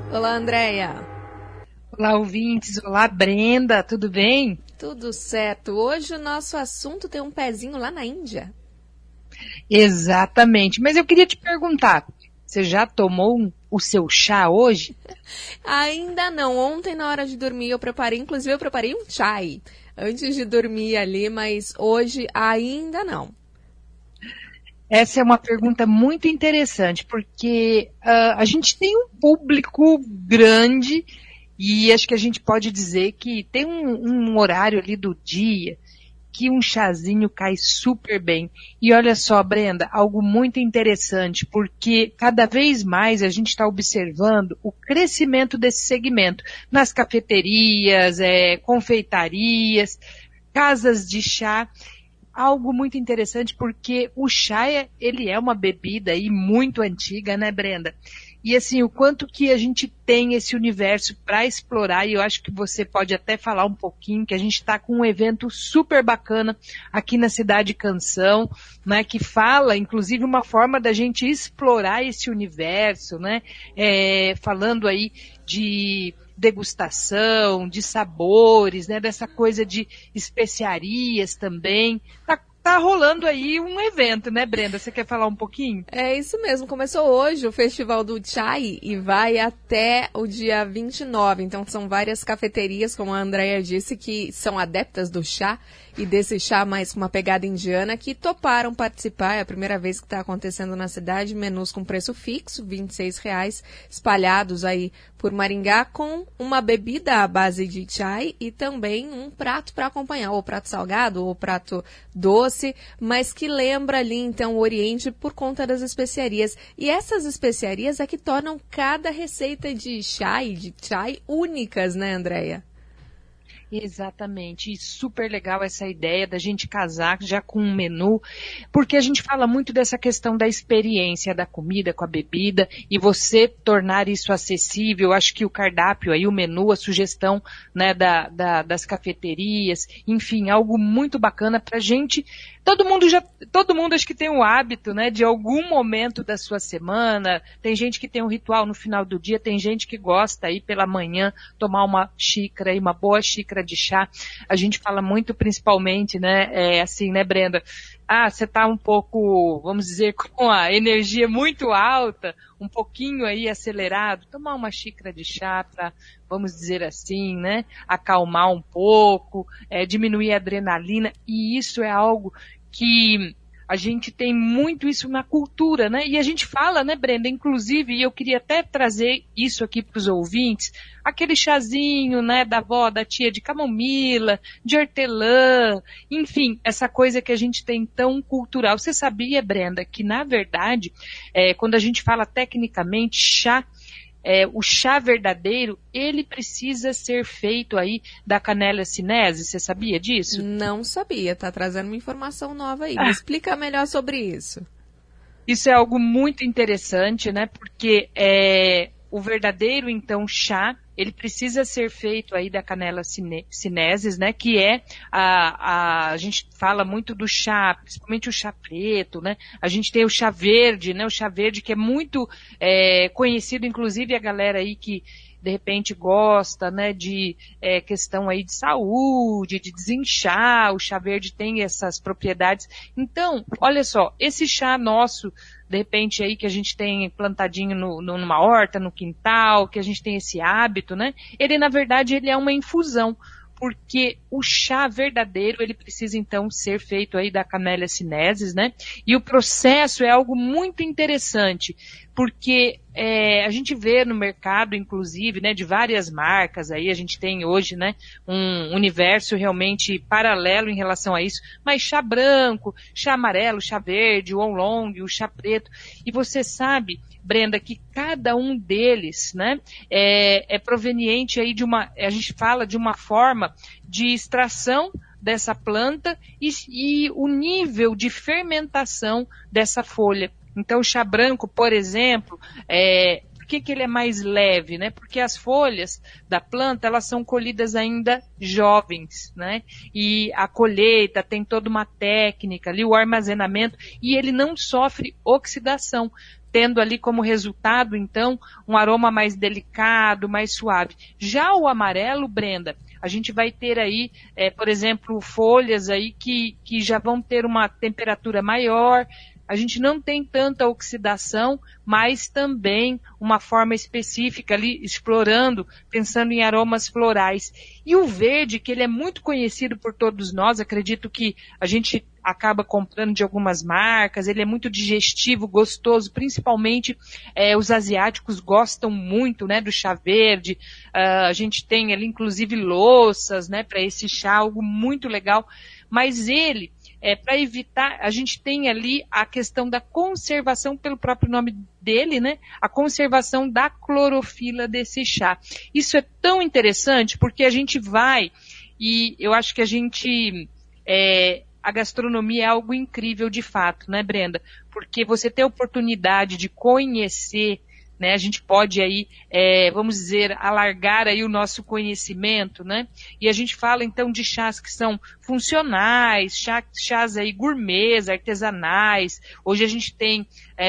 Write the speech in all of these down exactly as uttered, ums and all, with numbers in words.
Olá, Andréia. Olá, ouvintes. Olá, Brenda. Tudo bem? Tudo certo. Hoje o nosso assunto tem um pezinho lá na Índia. Exatamente. Mas eu queria te perguntar, você já tomou um, o seu chá hoje? Ainda não. Ontem, na hora de dormir, eu preparei, inclusive eu preparei um chai antes de dormir ali, mas hoje ainda não. Essa é uma pergunta muito interessante, porque uh, a gente tem um público grande e acho que a gente pode dizer que tem um, um horário ali do dia que um chazinho cai super bem. E olha só, Brenda, algo muito interessante, porque cada vez mais a gente está observando o crescimento desse segmento nas cafeterias, é, confeitarias, casas de chá. Algo muito interessante, porque o chá, é, ele é uma bebida aí muito antiga, né, Brenda? E assim, o quanto que a gente tem esse universo para explorar, e eu acho que você pode até falar um pouquinho, que a gente está com um evento super bacana aqui na Cidade Canção, né, que fala, inclusive, uma forma da gente explorar esse universo, né, é, falando aí de degustação, de sabores, né, dessa coisa de especiarias também. Tá, tá rolando aí um evento, né, Brenda? Você quer falar um pouquinho? É isso mesmo. Começou hoje o Festival do Chai e vai até o dia vinte e nove. Então são várias cafeterias, como a Andréia disse, que são adeptas do chá e desse chá mais com uma pegada indiana, que toparam participar. É a primeira vez que está acontecendo na cidade. Menus com preço fixo, vinte e seis reais, espalhados aí por Maringá, com uma bebida à base de chai e também um prato para acompanhar, ou prato salgado, ou prato doce, mas que lembra ali então o Oriente por conta das especiarias. E essas especiarias é que tornam cada receita de chá e de chai únicas, né, Andréia? Exatamente, e super legal essa ideia da gente casar já com um menu, porque a gente fala muito dessa questão da experiência da comida com a bebida e você tornar isso acessível. Acho que o cardápio aí, o menu, a sugestão, né, da, da, das cafeterias, enfim, algo muito bacana pra gente. Todo mundo já, todo mundo acho que tem o hábito, né, de algum momento da sua semana. Tem gente que tem um ritual no final do dia, tem gente que gosta aí pela manhã tomar uma xícara aí, uma boa xícara de chá. A gente fala muito principalmente, né, é, assim, né, Brenda? Ah, você tá um pouco, vamos dizer, com a energia muito alta, um pouquinho aí acelerado, tomar uma xícara de chá para, vamos dizer assim, né, acalmar um pouco, é, diminuir a adrenalina, e isso é algo que a gente tem muito isso na cultura, né? E a gente fala, né, Brenda, inclusive, e eu queria até trazer isso aqui para os ouvintes, aquele chazinho, né, da avó, da tia, de camomila, de hortelã, enfim, essa coisa que a gente tem tão cultural. Você sabia, Brenda, que na verdade, é, quando a gente fala tecnicamente chá, É, o chá verdadeiro, ele precisa ser feito aí da Canella sinensis, você sabia disso? Não sabia, tá trazendo uma informação nova aí. Me explica melhor sobre isso. Isso é algo muito interessante, né, porque é, o verdadeiro, então, chá, ele precisa ser feito aí da Canella sinensis, né, que é, a, a, a gente fala muito do chá, principalmente o chá preto, né, a gente tem o chá verde, né, o chá verde que é muito é, conhecido, inclusive a galera aí que de repente gosta, né, de é, questão aí de saúde, de desinchar, o chá verde tem essas propriedades. Então, olha só, esse chá nosso, de repente aí que a gente tem plantadinho no, no, numa horta, no quintal, que a gente tem esse hábito, né, ele na verdade ele é uma infusão, porque o chá verdadeiro, ele precisa então ser feito aí da Camellia sinensis, né, e o processo é algo muito interessante, porque é, a gente vê no mercado, inclusive, né, de várias marcas aí, a gente tem hoje, né, um universo realmente paralelo em relação a isso, mas chá branco, chá amarelo, chá verde, o oolong, o chá preto, e você sabe, Brenda, que cada um deles, né, é, é proveniente aí de uma, a gente fala de uma forma de extração dessa planta e, e o nível de fermentação dessa folha. Então, o chá branco, por exemplo, é, por que que ele é mais leve, né? Porque as folhas da planta, elas são colhidas ainda jovens, né? E a colheita tem toda uma técnica ali, o armazenamento, e ele não sofre oxidação. tendo ali como resultado, então, um aroma mais delicado, mais suave. Já o amarelo, Brenda, a gente vai ter aí, é, por exemplo, folhas aí que, que já vão ter uma temperatura maior. A gente não tem tanta oxidação, mas também uma forma específica ali, explorando, pensando em aromas florais. E o verde, que ele é muito conhecido por todos nós, acredito que a gente acaba comprando de algumas marcas, ele é muito digestivo, gostoso, principalmente é, os asiáticos gostam muito, né, do chá verde. Uh, a gente tem ali, inclusive, louças, né, para esse chá, algo muito legal. Mas ele, É, para evitar, a gente tem ali a questão da conservação, pelo próprio nome dele, né? A conservação da clorofila desse chá. Isso é tão interessante porque a gente vai, e eu acho que a gente, é, a gastronomia é algo incrível de fato, né, Brenda? Porque você tem a oportunidade de conhecer, né, a gente pode aí, é, vamos dizer, alargar aí o nosso conhecimento, né, e a gente fala então de chás que são funcionais, chá, chás aí gourmets, artesanais. Hoje a gente tem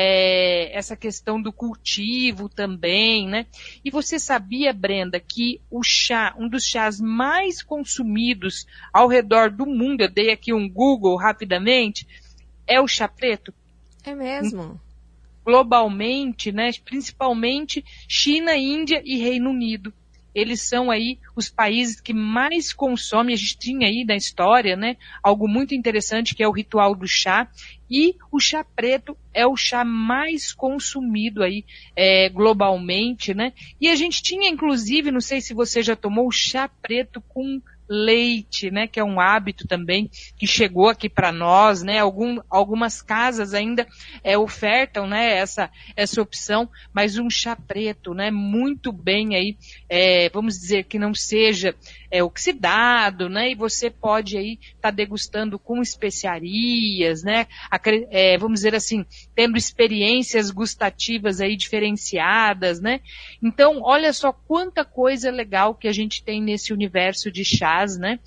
é, essa questão do cultivo também, né, e você sabia, Brenda, que o chá, um dos chás mais consumidos ao redor do mundo, eu dei aqui um Google rapidamente, é o chá preto? É mesmo? Globalmente, né, principalmente China, Índia e Reino Unido. Eles são aí os países que mais consomem. A gente tinha aí na história, né, algo muito interessante que é o ritual do chá. E o chá preto é o chá mais consumido aí é, globalmente, né. E a gente tinha, inclusive, não sei se você já tomou o chá preto com leite, né, que é um hábito também que chegou aqui para nós, né, Algum, algumas casas ainda é, ofertam, né, essa, essa opção, mas um chá preto, né, muito bem aí, é, vamos dizer que não seja é, oxidado, né, e você pode aí estar tá degustando com especiarias, né, é, vamos dizer assim, tendo experiências gustativas aí diferenciadas, né, então olha só quanta coisa legal que a gente tem nesse universo de chá, né?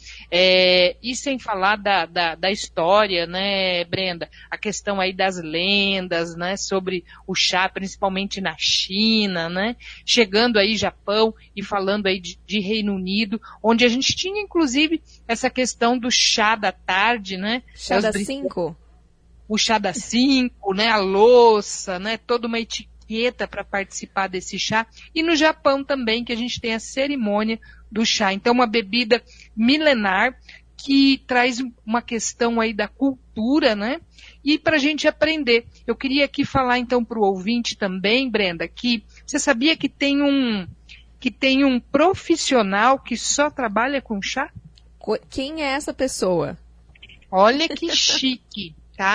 É, e sem falar da, da, da história, né, Brenda? A questão aí das lendas, né, sobre o chá, principalmente na China, né? Chegando aí Japão e falando aí de, de Reino Unido, onde a gente tinha, inclusive, essa questão do chá da tarde, né? Chá das cinco? O chá das cinco, né? A louça, né? Toda uma etiqueta para participar desse chá. E no Japão também, que a gente tem a cerimônia do chá. Então, uma bebida milenar que traz uma questão aí da cultura, né? E para a gente aprender. Eu queria aqui falar então para o ouvinte também, Brenda, que você sabia que tem um que tem um profissional que só trabalha com chá? Quem é essa pessoa? Olha que chique, tá?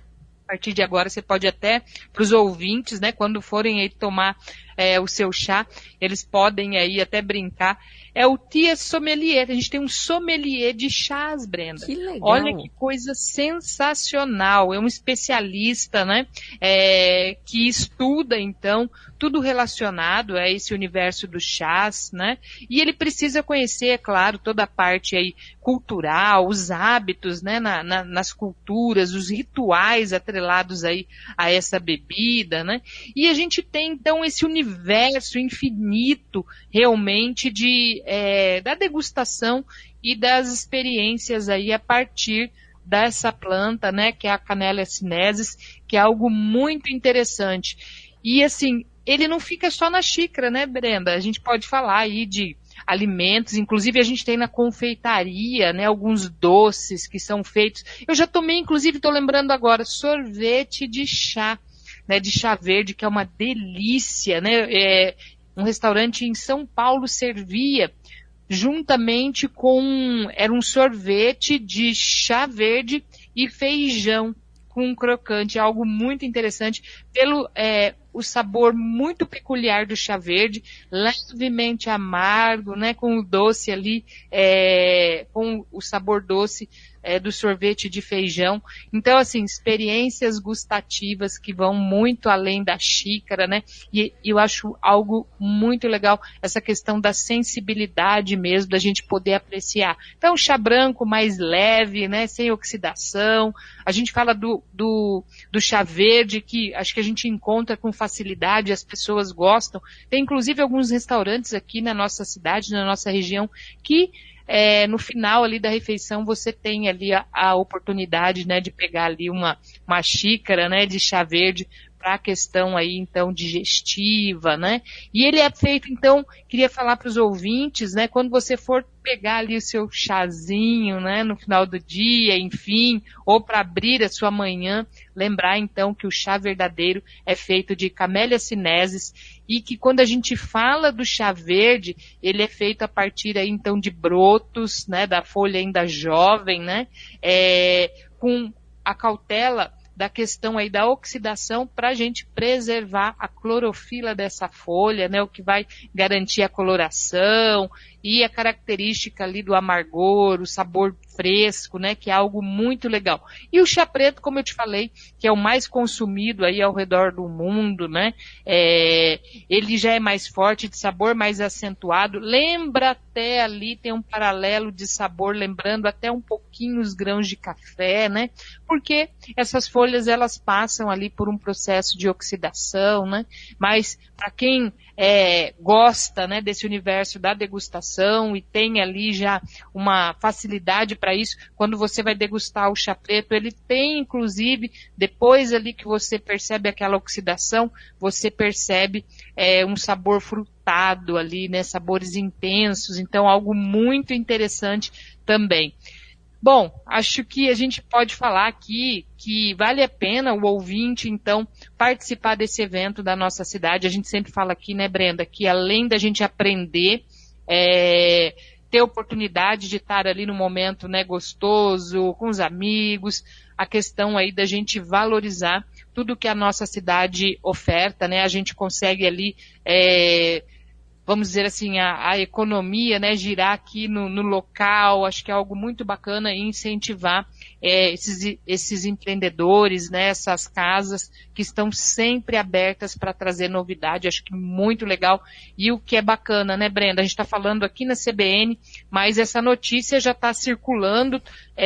A partir de agora você pode até, para os ouvintes, né, quando forem aí tomar é, o seu chá, eles podem aí até brincar. É o Tia Sommelier. A gente tem um sommelier de chás, Brenda. Que legal. Olha que coisa sensacional. É um especialista, né, é, que estuda, então, tudo relacionado a esse universo dos chás, né, e ele precisa conhecer, é claro, toda a parte aí cultural, os hábitos, né, na, na, nas culturas, os rituais atrelados aí a essa bebida, né, e a gente tem, então, esse universo infinito, realmente, de, é, da degustação e das experiências aí a partir dessa planta, né, que é a Canella sinensis, que é algo muito interessante. E, assim, ele não fica só na xícara, né, Brenda? A gente pode falar aí de alimentos, inclusive a gente tem na confeitaria, né, alguns doces que são feitos. Eu já tomei, inclusive, estou lembrando agora, sorvete de chá, né, de chá verde, que é uma delícia, né? É, um restaurante em São Paulo servia juntamente com, era um sorvete de chá verde e feijão com um crocante, algo muito interessante, pelo é, o sabor muito peculiar do chá verde, levemente amargo, né, com o doce ali, é, com o sabor doce é, do sorvete de feijão. Então, assim, experiências gustativas que vão muito além da xícara, né? E, e eu acho algo muito legal, essa questão da sensibilidade mesmo, da gente poder apreciar. Então, chá branco mais leve, né? Sem oxidação. A gente fala do, do, do chá verde, que acho que a gente encontra com facilidade, as pessoas gostam. Tem, inclusive, alguns restaurantes aqui na nossa cidade, na nossa região, que É, no final ali da refeição você tem ali a, a oportunidade, né, de pegar ali uma, uma xícara, né, de chá verde para a questão aí, então, digestiva, né, e ele é feito, então, queria falar para os ouvintes, né, quando você for pegar ali o seu chazinho, né, no final do dia, enfim, ou para abrir a sua manhã, lembrar, então, que o chá verdadeiro é feito de Camellia sinensis e que quando a gente fala do chá verde, ele é feito a partir aí, então, de brotos, né, da folha ainda jovem, né, é, com a cautela da questão aí da oxidação para a gente preservar a clorofila dessa folha, né, o que vai garantir a coloração e a característica ali do amargor, o sabor fresco, né, que é algo muito legal. E o chá preto, como eu te falei, que é o mais consumido aí ao redor do mundo, né, é, ele já é mais forte, de sabor mais acentuado, lembra até ali, tem um paralelo de sabor, lembrando até um pouquinho os grãos de café, né, porque essas folhas, elas passam ali por um processo de oxidação, né, mas para quem é, gosta, né, desse universo da degustação e tem ali já uma facilidade para isso, quando você vai degustar o chá preto, ele tem inclusive, depois ali que você percebe aquela oxidação, você percebe é, um sabor frutado ali, né, sabores intensos, então algo muito interessante também. Bom, acho que a gente pode falar aqui que vale a pena o ouvinte, então, participar desse evento da nossa cidade. A gente sempre fala aqui, né, Brenda, que além da gente aprender, é, ter oportunidade de estar ali no momento, né, gostoso, com os amigos, a questão aí da gente valorizar tudo que a nossa cidade oferta, né, a gente consegue ali, é, vamos dizer assim, a, a economia, né, girar aqui no, no local, acho que é algo muito bacana incentivar é, esses, esses empreendedores, né, essas casas que estão sempre abertas para trazer novidade, acho que muito legal. E o que é bacana, né, Brenda, a gente está falando aqui na C B N, mas essa notícia já está circulando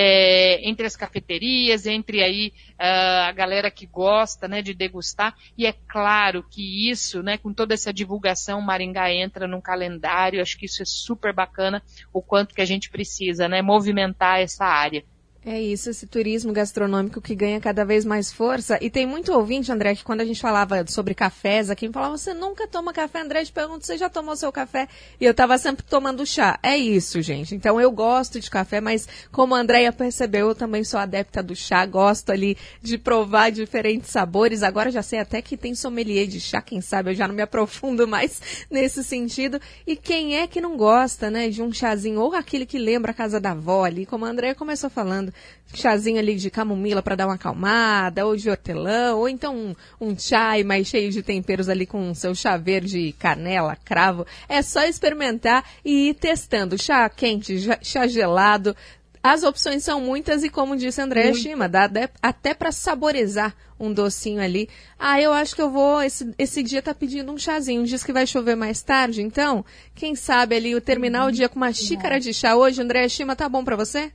é, entre as cafeterias, entre aí uh, a galera que gosta, né, de degustar, e é claro que isso, né, com toda essa divulgação, Maringá entra num calendário, acho que isso é super bacana, o quanto que a gente precisa, né, movimentar essa área. É isso, esse turismo gastronômico que ganha cada vez mais força. E tem muito ouvinte, André, que quando a gente falava sobre cafés aqui, falava, você nunca toma café? André, eu te pergunto, você já tomou seu café? E eu tava sempre tomando chá. É isso, gente. Então eu gosto de café, mas como a Andréia percebeu, eu também sou adepta do chá, gosto ali de provar diferentes sabores. Agora já sei até que tem sommelier de chá, quem sabe eu já não me aprofundo mais nesse sentido. E quem é que não gosta, né, de um chazinho, ou aquele que lembra a casa da avó ali, como a Andréia começou falando, chazinho ali de camomila para dar uma acalmada, ou de hortelã, ou então um, um chai mais cheio de temperos ali com seu chá verde, canela, cravo. É só experimentar e ir testando. Chá quente, chá gelado. As opções são muitas e, como disse André Shima, dá até para saborizar um docinho ali. Ah, eu acho que eu vou, esse, esse dia tá pedindo um chazinho, diz que vai chover mais tarde, então, quem sabe ali, eu terminar o dia com uma xícara de chá hoje, André Shima, tá bom para você?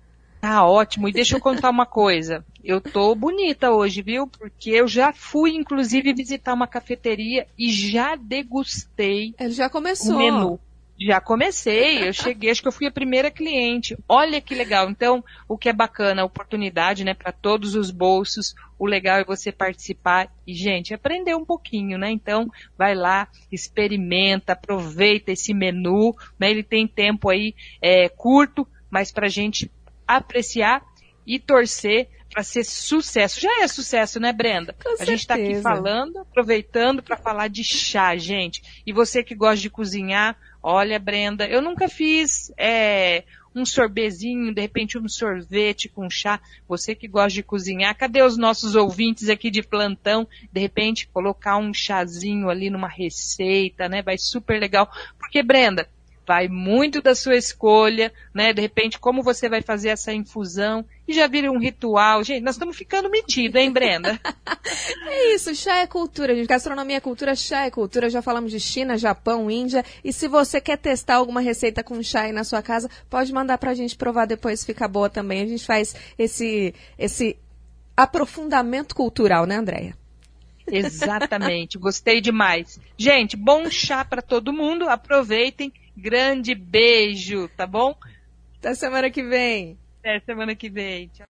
Ah, ótimo. E deixa eu contar uma coisa. Eu tô bonita hoje, viu? Porque eu já fui, inclusive, visitar uma cafeteria e já degustei Ele já começou. o menu. Já comecei. Eu cheguei, acho que eu fui a primeira cliente. Olha que legal. Então, o que é bacana, a oportunidade, né, para todos os bolsos. O legal é você participar e, gente, aprender um pouquinho, né? Então, vai lá, experimenta, aproveita esse menu, né? Ele tem tempo aí é, curto, mas pra gente apreciar e torcer para ser sucesso. Já é sucesso, né, Brenda? Com a certeza. gente está aqui falando, aproveitando para falar de chá, gente. E você que gosta de cozinhar, olha, Brenda, eu nunca fiz é, um sorbezinho, de repente um sorvete com chá. Você que gosta de cozinhar, cadê os nossos ouvintes aqui de plantão? De repente colocar um chazinho ali numa receita, né? Vai super legal. Porque, Brenda, vai muito da sua escolha, né? De repente, como você vai fazer essa infusão, e já vira um ritual. Gente, nós estamos ficando metidos, hein, Brenda? É isso, chá é cultura, gente. Gastronomia é cultura, chá é cultura. Já falamos de China, Japão, Índia. E se você quer testar alguma receita com chá aí na sua casa, pode mandar pra gente provar depois, fica boa também. A gente faz esse, esse aprofundamento cultural, né, Andréia? Exatamente, gostei demais. Gente, bom chá para todo mundo, aproveitem. Grande beijo, tá bom? Até semana que vem. Até semana que vem. Tchau.